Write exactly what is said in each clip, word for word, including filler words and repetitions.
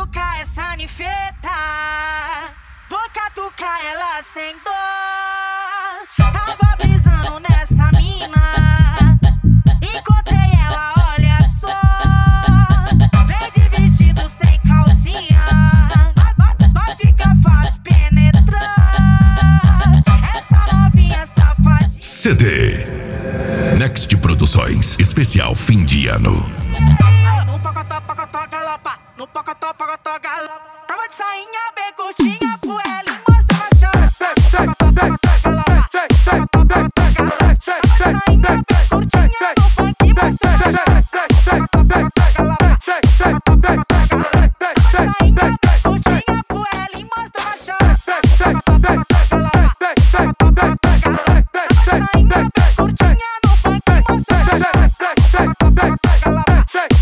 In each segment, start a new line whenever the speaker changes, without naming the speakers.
catucar essa ninfeta, vou catucar ela sem dor. Tava brisando nessa mina, encontrei ela, olha só. Vem de vestido sem calcinha, vai, vai ficar fácil penetrar. Essa novinha safadinha.
C D Next Produções, especial fim de ano.
No pocotó, pocotó, galopa. No pocotó, pocotó, galopa. Tava de sainha bem curtinha, pro ela e mostra a chora. Pocotó, pocotó, galopa. Pocotó, pocotó, galopa. Tava de sainha bem curtinha, no funk mostra a chora. Pocotó, pocotó, galopa. Pocotó, pocotó, galopa. Tava de sainha bem curtinha, pro ela e mostra a chora. Pocotó, pocotó, galopa. Pocotó, pocotó, galopa. Tava de sainha bem curtinha, no funk mostra a chora. Pocotó, pocotó, galopa.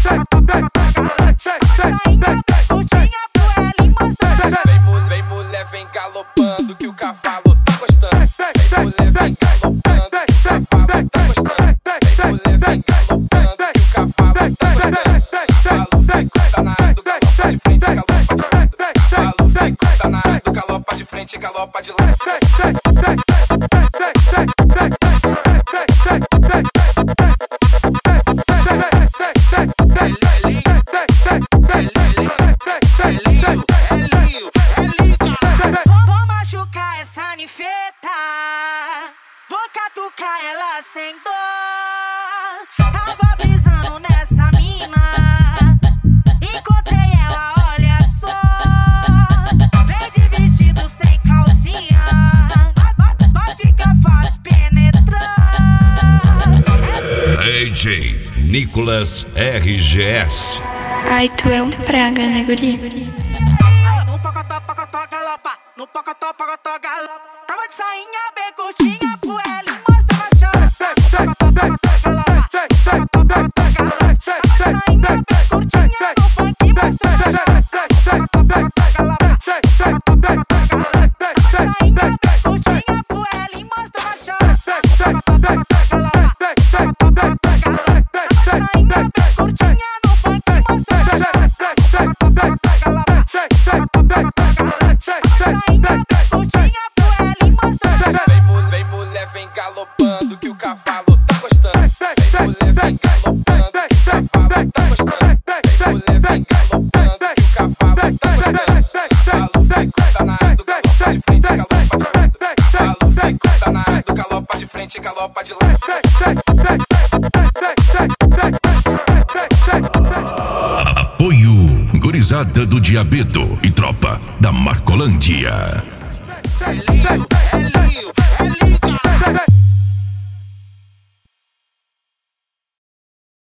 Vem mulher, vem galopando que o cavalo tá gostando. Vem mulher, vem galopando que o cavalo tá gostando. Vem mulher, vem galopando que o cavalo tá gostando. Cavalo fica danado, galopa de frente, galopa de lado. Cavalo fica danado, galopa de frente, galopa de lado.
Vou catucar ela sem dor. Tava brisando nessa mina, encontrei ela, olha só. Vem de vestido sem calcinha, vai, vai ficar fácil penetrar.
D J Nicolas R G S.
Ai, tu é um praga, né, guri?
No pocotó, pocotó, galopa. No pocotó, pocotó, galopa. Tava de sainha bem curtinha, pro ela e mostra a chora. Pocotó, pocotó, galopa. Pocotó, pocotó, galopa. Tava de sainha bem curtinha, no funk mostra a chora. Pocotó, pocotó, galopa. Pocotó, pocotó, galopa. Tava de sainha bem curtinha, pro ela e mostra a chora. Pocotó, pocotó, galopa. Pocotó, pocotó, galopa. Tava de sainha bem curtinha, no funk mostra a chora. Pocotó, pocotó, galopa. Pocotó, pocotó, galopa. Tava de sainha bem curtinha, pro ela e mostra a chora.
Vem mulher, vem galopando que o cavalo tá gostando. Vem mulher, vem galopando que o cavalo tá gostando. Vem mulher, vem galopando que o cavalo tá gostando. Cavalo fica danado, galopa de frente, galopa de lado. Cavalo fica danado, galopa de frente, galopa de lado.
Apoio Gurizada do Diabedo e Tropa da Marcolândia.
É lindo.